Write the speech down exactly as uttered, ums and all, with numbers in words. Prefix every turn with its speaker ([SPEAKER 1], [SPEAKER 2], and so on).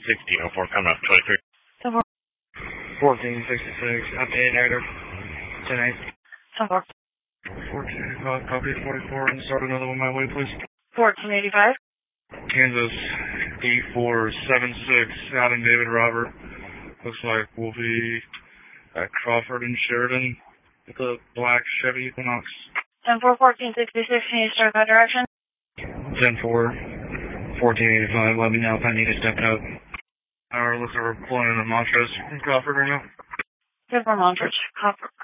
[SPEAKER 1] sixteen oh four, coming up twenty-three.
[SPEAKER 2] fourteen sixty-six, at the eight ten eight. fourteen eighty-five, copy forty-four, and start another one my way, please.
[SPEAKER 3] fourteen eighty-five.
[SPEAKER 2] Kansas, E four seven six, Adam David Robert. Looks like we'll be at Crawford and Sheridan with a black Chevy Equinox.
[SPEAKER 3] ten four, fourteen sixty-six, can you start that direction?
[SPEAKER 2] ten four, fourteen eighty-five, let me know if I need to step it up. Alright, looks like we're pulling in the Montrose from Crawford right now.
[SPEAKER 3] Good for Montrose, Crawford.